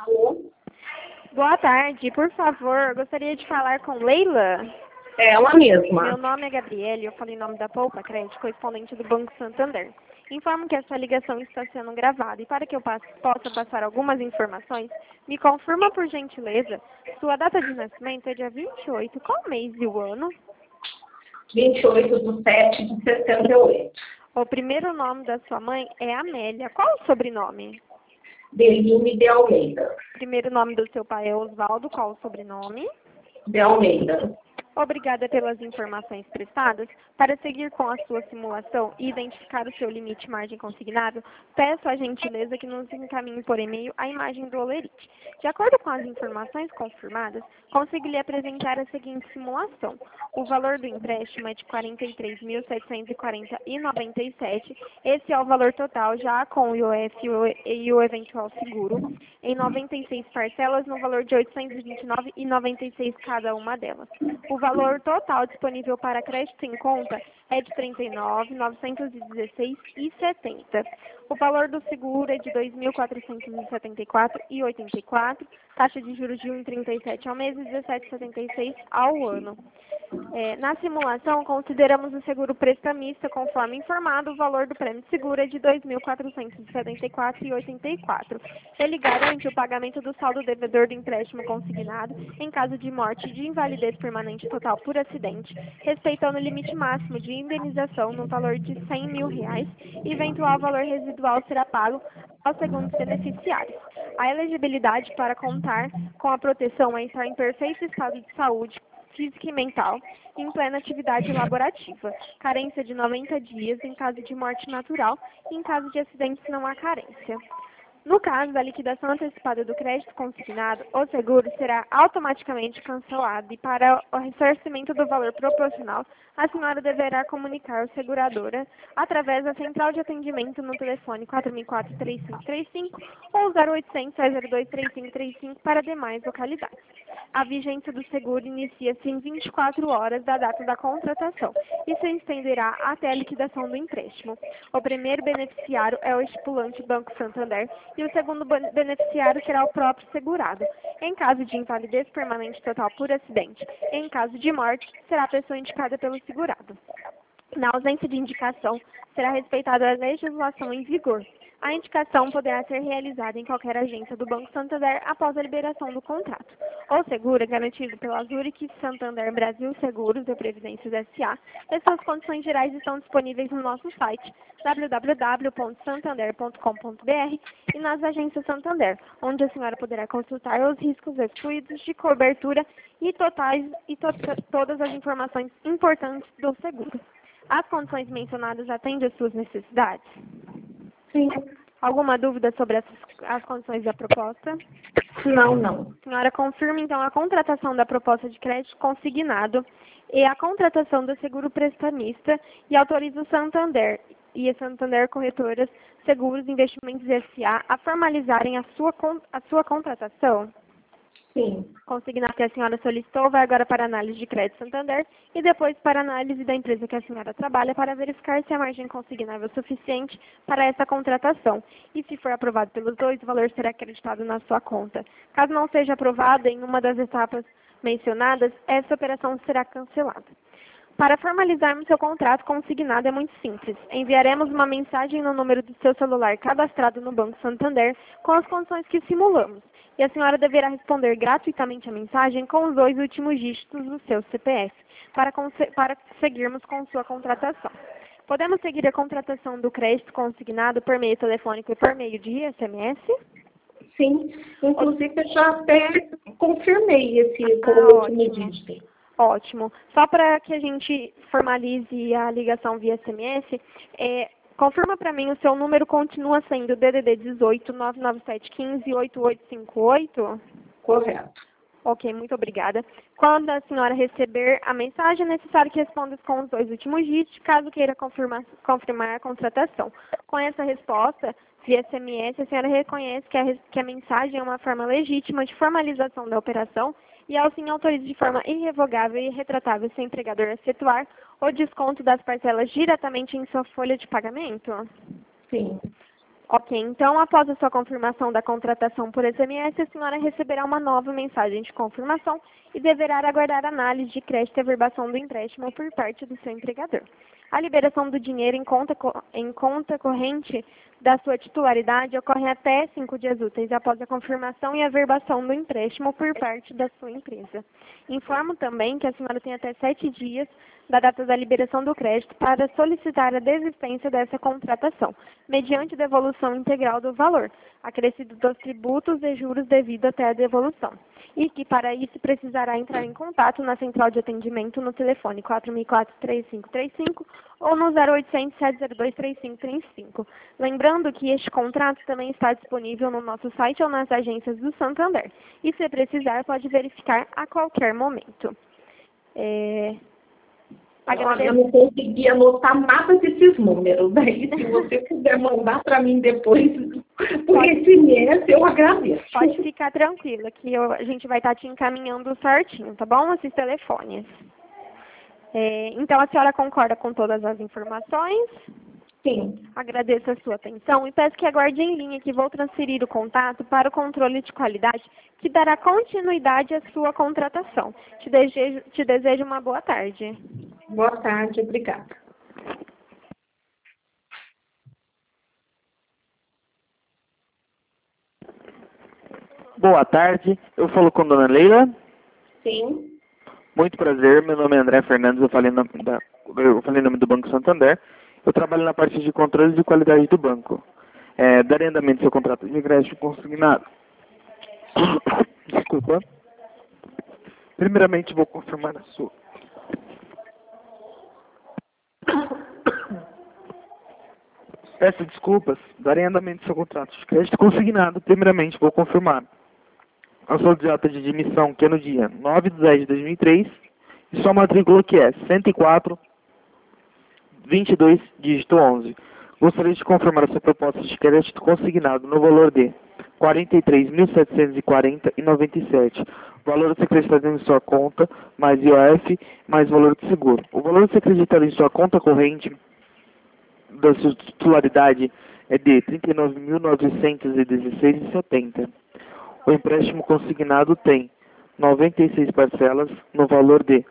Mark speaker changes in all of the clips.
Speaker 1: Alô?
Speaker 2: Boa tarde, por favor, gostaria de falar com Leila.
Speaker 1: É ela mesma.
Speaker 2: Meu nome é Gabriele, eu falo em nome da Poupa Crédito, correspondente do Banco Santander. Informo que essa ligação está sendo gravada e para que eu possa passar algumas informações, me confirma por gentileza, sua data de nascimento é dia 28, qual mês e o ano?
Speaker 1: 28/7/68.
Speaker 2: O primeiro nome da sua mãe é Amélia, qual o sobrenome?
Speaker 1: Deline de Almeida.
Speaker 2: O primeiro nome do seu pai é Osvaldo, qual o sobrenome?
Speaker 1: De Almeida.
Speaker 2: Obrigada pelas informações prestadas. Para seguir com a sua simulação e identificar o seu limite margem consignado, peço a gentileza que nos encaminhe por e-mail a imagem do Olerite. De acordo com as informações confirmadas, consigo lhe apresentar a seguinte simulação. O valor do empréstimo é de R$ 43.740,97. Esse é o valor total, já com o IOF e o eventual seguro, em 96 parcelas no valor de R$ 829,96 cada uma delas. O valor total disponível para crédito em conta é de R$ 39.916,70. O valor do seguro é de R$ 2.474,84, taxa de juros de 1,37 ao mês e 17,76 ao ano. Na simulação, consideramos o seguro prestamista, conforme informado, o valor do prêmio de seguro é de R$ 2.474,84. Ele garante o pagamento do saldo devedor do empréstimo consignado em caso de morte e de invalidez permanente total por acidente, respeitando o limite máximo de indenização no valor de R$ 100 mil, e eventual valor residual será pago aos segundos beneficiários. A elegibilidade para contar com a proteção é estar em perfeito estado de saúde física e mental, em plena atividade laborativa, carência de 90 dias em caso de morte natural e em caso de acidentes não há carência. No caso da liquidação antecipada do crédito consignado, o seguro será automaticamente cancelado e para o ressarcimento do valor proporcional, a senhora deverá comunicar à seguradora através da central de atendimento no telefone 4004-3535 ou 0800-602-3535 para demais localidades. A vigência do seguro inicia-se em 24 horas da data da contratação e se estenderá até a liquidação do empréstimo. O primeiro beneficiário é o estipulante Banco Santander e o segundo beneficiário será o próprio segurado. Em caso de invalidez permanente total por acidente, em caso de morte, será a pessoa indicada pelo segurado. Na ausência de indicação, será respeitada a legislação em vigor. A indicação poderá ser realizada em qualquer agência do Banco Santander após a liberação do contrato. O seguro é garantido pela Zurich Santander Brasil Seguros e Previdências S.A. e suas condições gerais estão disponíveis no nosso site www.santander.com.br e nas agências Santander, onde a senhora poderá consultar os riscos excluídos de cobertura e todas as informações importantes do seguro. As condições mencionadas atendem às suas necessidades?
Speaker 1: Sim.
Speaker 2: Alguma dúvida sobre as condições da proposta?
Speaker 1: Não.
Speaker 2: A senhora confirma, então, a contratação da proposta de crédito consignado e a contratação do seguro prestamista e autoriza o Santander e a Santander Corretoras Seguros e Investimentos S.A. a formalizarem a sua contratação?
Speaker 1: Sim.
Speaker 2: Consignado que a senhora solicitou vai agora para a análise de crédito Santander e depois para a análise da empresa que a senhora trabalha para verificar se a margem consignável é suficiente para essa contratação. E se for aprovado pelos dois, o valor será acreditado na sua conta. Caso não seja aprovado em uma das etapas mencionadas, essa operação será cancelada. Para formalizarmos seu contrato consignado é muito simples. Enviaremos uma mensagem no número do seu celular cadastrado no Banco Santander com as condições que simulamos. E a senhora deverá responder gratuitamente a mensagem com os 2 últimos dígitos do seu CPF, para seguirmos com sua contratação. Podemos seguir a contratação do crédito consignado por meio telefônico e por meio de SMS?
Speaker 1: Sim. Inclusive, eu já até confirmei esse com o último dígito.
Speaker 2: Ótimo. Só para que a gente formalize a ligação via SMS, confirma para mim, o seu número continua sendo DDD 18 99715 8858?
Speaker 1: Correto.
Speaker 2: Ok, muito obrigada. Quando a senhora receber a mensagem, é necessário que responda com os 2 últimos dígitos, caso queira confirmar a contratação. Com essa resposta, via SMS, a senhora reconhece que a mensagem é uma forma legítima de formalização da operação e assim autoriza de forma irrevogável e irretratável seu empregador a efetuar o desconto das parcelas diretamente em sua folha de pagamento?
Speaker 1: Sim.
Speaker 2: Ok, então após a sua confirmação da contratação por SMS, a senhora receberá uma nova mensagem de confirmação e deverá aguardar análise de crédito e averbação do empréstimo por parte do seu empregador. A liberação do dinheiro em conta corrente da sua titularidade ocorre até 5 dias úteis após a confirmação e averbação do empréstimo por parte da sua empresa. Informo também que a senhora tem até 7 dias da data da liberação do crédito para solicitar a desistência dessa contratação, mediante devolução integral do valor, acrescido dos tributos e juros devido até a devolução. E que para isso precisará entrar em contato na central de atendimento no telefone 4004-3535 ou no 0800-702-3535. Lembrando que este contrato também está disponível no nosso site ou nas agências do Santander. E se precisar, pode verificar a qualquer momento.
Speaker 1: Olha, eu não consegui anotar nada desses números. Daí, se você puder mandar para mim depois por SMS, eu agradeço.
Speaker 2: Pode ficar tranquila, que a gente vai estar te encaminhando certinho, tá bom? Esses telefones. Então, a senhora concorda com todas as informações?
Speaker 1: Sim.
Speaker 2: Agradeço a sua atenção e peço que aguarde em linha que vou transferir o contato para o controle de qualidade que dará continuidade à sua contratação. Te desejo uma boa tarde.
Speaker 1: Boa tarde, obrigada.
Speaker 3: Boa tarde, eu falo com a dona Leila.
Speaker 1: Sim.
Speaker 3: Muito prazer, meu nome é André Fernandes, eu falei em nome do Banco Santander. Eu trabalho na parte de controle de qualidade do banco. Darei andamento ao seu contrato de crédito consignado. Desculpa. Primeiramente, vou confirmar a sua. Peço desculpas, darei andamento ao seu contrato de crédito consignado. Primeiramente, vou confirmar a sua data de admissão, que é no dia 9/10/2003, e sua matrícula, que é 104-22, dígito 11. Gostaria de confirmar a sua proposta de crédito consignado no valor de R$ 43.740,97. O valor a ser acreditado em sua conta, mais IOF, mais valor de seguro. O valor a ser acreditado em sua conta corrente da sua titularidade é de R$ 39.916,70. O empréstimo consignado tem 96 parcelas no valor de R$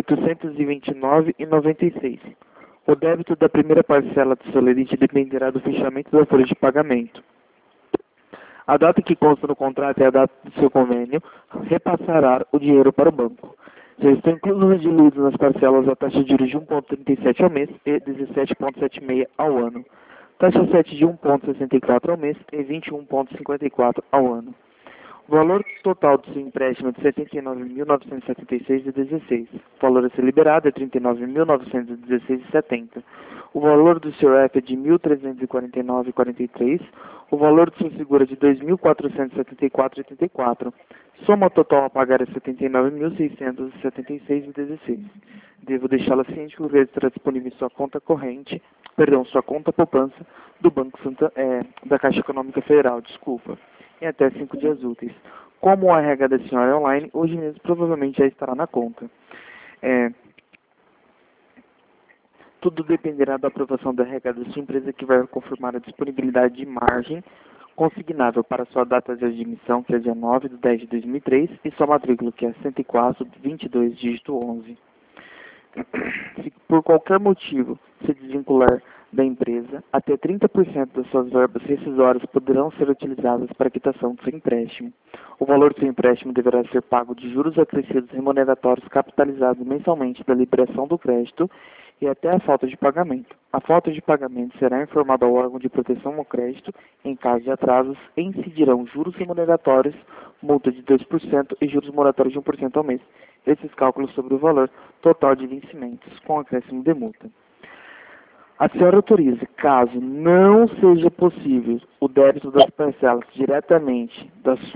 Speaker 3: 829,96. O débito da primeira parcela do seu limite dependerá do fechamento da folha de pagamento. A data que consta no contrato é a data do seu convênio, repassará o dinheiro para o banco. Já estão inclusos e diluídos nas parcelas a taxa de juros de 1,37 ao mês e 17,76 ao ano. Taxa 7 de 1,64 ao mês e 21,54 ao ano. O valor total do seu empréstimo é de R$ 79.976,16. O valor a ser liberado é R$ 39.916,70. O valor do seu F é de R$ 1.349,43. O valor do seu seguro é de R$ 2.474,84. Soma total a pagar é R$ 79.676,16. Devo deixá-la ciente que o crédito estará disponível em sua conta corrente, sua conta poupança do Banco da Caixa Econômica Federal, em até 5 dias úteis. Como a RH da senhora é online, hoje mesmo provavelmente já estará na conta. Tudo dependerá da aprovação da RH da sua empresa, que vai confirmar a disponibilidade de margem consignável para sua data de admissão, que é dia 9/10/2003, e sua matrícula, que é 104-22, dígito 11. Se por qualquer motivo se desvincular da empresa, até 30% das suas verbas rescisórias poderão ser utilizadas para a quitação do seu empréstimo. O valor do seu empréstimo deverá ser pago de juros acrescidos remuneratórios capitalizados mensalmente da liberação do crédito e até a falta de pagamento. A falta de pagamento será informada ao órgão de proteção ao crédito. Em caso de atrasos, incidirão juros remuneratórios, multa de 2% e juros moratórios de 1% ao mês. Esses cálculos sobre o valor total de vencimentos, com acréscimo de multa. A senhora autoriza, caso não seja possível o débito das parcelas diretamente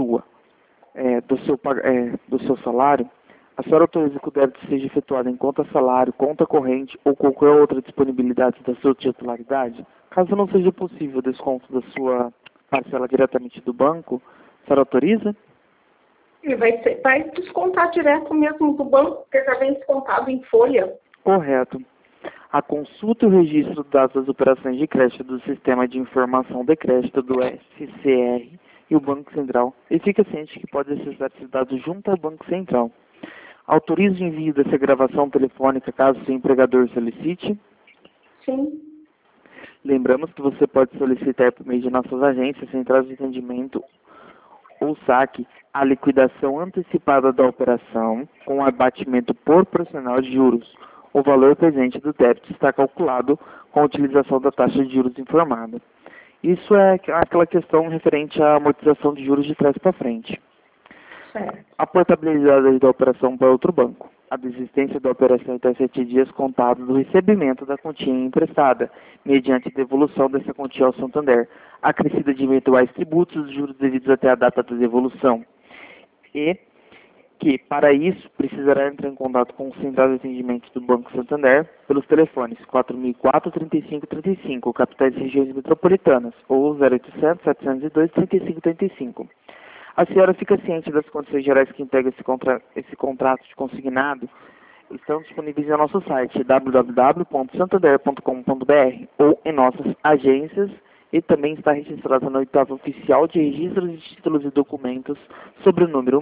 Speaker 3: do seu salário, a senhora autoriza que o débito seja efetuado em conta salário, conta corrente ou qualquer outra disponibilidade da sua titularidade? Caso não seja possível o desconto da sua parcela diretamente do banco, a senhora autoriza?
Speaker 1: E vai descontar direto mesmo do banco, porque já vem descontado em folha.
Speaker 3: Correto. A consulta e o registro dos dados das operações de crédito do Sistema de Informação de Crédito do SCR e o Banco Central, e fica ciente que pode acessar esses dados junto ao Banco Central. Autoriza o envio dessa gravação telefônica caso seu empregador solicite?
Speaker 1: Sim.
Speaker 3: Lembramos que você pode solicitar por meio de nossas agências, centrais de atendimento ou saque a liquidação antecipada da operação com abatimento proporcional de juros. O valor presente do débito está calculado com a utilização da taxa de juros informada. Isso é aquela questão referente à amortização de juros de trás para frente.
Speaker 1: Certo.
Speaker 3: A portabilidade da operação para outro banco. A desistência da operação até 7 dias contados do recebimento da quantia emprestada, mediante devolução dessa quantia ao Santander, acrescida de eventuais tributos e juros devidos até a data da devolução. E que, para isso, precisará entrar em contato com o Central de Atendimento do Banco Santander pelos telefones 4004-3535, capitais e regiões metropolitanas, ou 0800-702-3535. A senhora fica ciente das condições gerais que integram esse contrato de consignado? Estão disponíveis no nosso site www.santander.com.br ou em nossas agências, e também está registrada na oitava oficial de registros de títulos e documentos sobre o número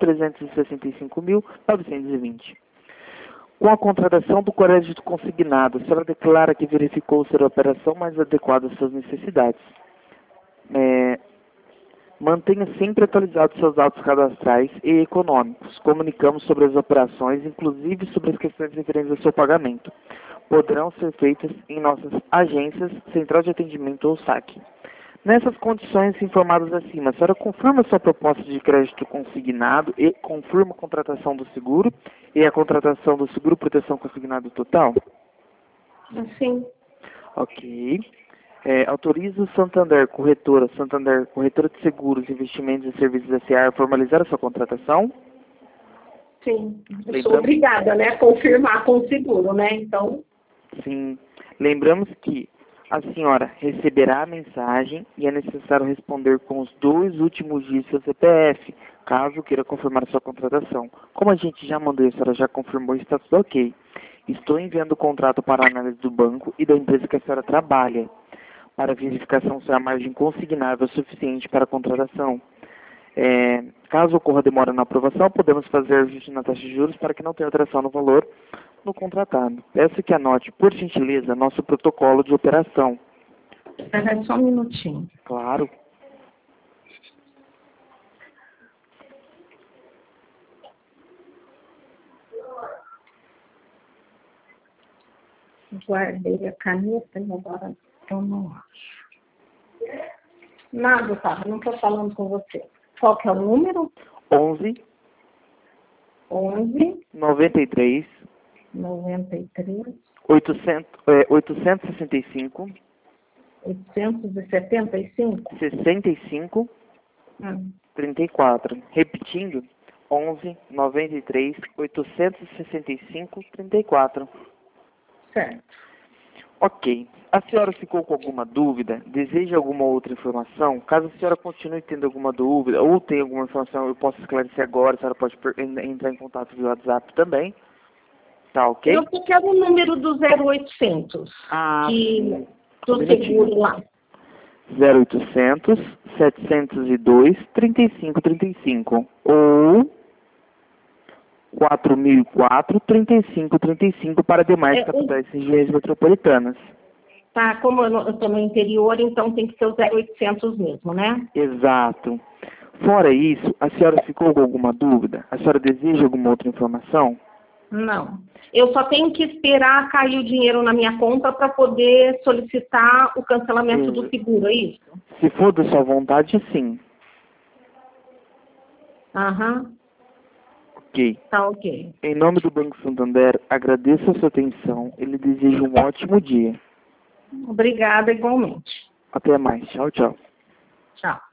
Speaker 3: 1.365.920. Com a contratação do crédito consignado, a senhora declara que verificou ser a operação mais adequada às suas necessidades. Mantenha sempre atualizados seus dados cadastrais e econômicos. Comunicamos sobre as operações, inclusive sobre as questões referentes ao seu pagamento. Poderão ser feitas em nossas agências, central de atendimento ou saque. Nessas condições informadas acima, a senhora confirma sua proposta de crédito consignado e confirma a contratação do seguro e a contratação do seguro proteção consignado total?
Speaker 1: Sim.
Speaker 3: Ok. Autoriza o Santander Corretora de Seguros, Investimentos e Serviços S.A. a formalizar a sua contratação?
Speaker 1: Sim. Eu sou obrigada, né, a confirmar com o seguro, né? Então.
Speaker 3: Sim. Lembramos que a senhora receberá a mensagem e é necessário responder com os 2 últimos dígitos do seu CPF, caso queira confirmar sua contratação. Como a gente já mandou e a senhora já confirmou, está tudo ok. Estou enviando o contrato para a análise do banco e da empresa que a senhora trabalha, para verificação se a margem consignável é suficiente para a contratação. Caso ocorra demora na aprovação, podemos fazer ajuste na taxa de juros para que não tenha alteração no valor no contratado. Peço que anote, por gentileza, nosso protocolo de operação.
Speaker 1: Espera só um minutinho.
Speaker 3: Claro.
Speaker 1: Guardei a caneta e agora eu não acho. Nada, tá? Não estou falando com você. Qual que é o número?
Speaker 3: 11 93 865 65 34. Repetindo, 11 93 865 34.
Speaker 1: Certo.
Speaker 3: Ok. A senhora ficou com alguma dúvida? Deseja alguma outra informação? Caso a senhora continue tendo alguma dúvida ou tenha alguma informação, eu posso esclarecer agora. A senhora pode entrar em contato via WhatsApp também. Tá ok?
Speaker 1: Eu quero o número do 0800. Do seguro lá.
Speaker 3: 0800 702 3535 ou 4004-3535 para demais capitais e regiões metropolitanas.
Speaker 1: Tá, como eu estou no interior, então tem que ser o 0800 mesmo, né?
Speaker 3: Exato. Fora isso, a senhora ficou com alguma dúvida? A senhora deseja alguma outra informação?
Speaker 1: Não. Eu só tenho que esperar cair o dinheiro na minha conta para poder solicitar o cancelamento do seguro, é isso?
Speaker 3: Se for da sua vontade, sim.
Speaker 1: Aham.
Speaker 3: Ok.
Speaker 1: Tá ok.
Speaker 3: Em nome do Banco Santander, agradeço a sua atenção e lhe desejo um ótimo dia.
Speaker 1: Obrigada, igualmente.
Speaker 3: Até mais. Tchau, tchau.
Speaker 1: Tchau.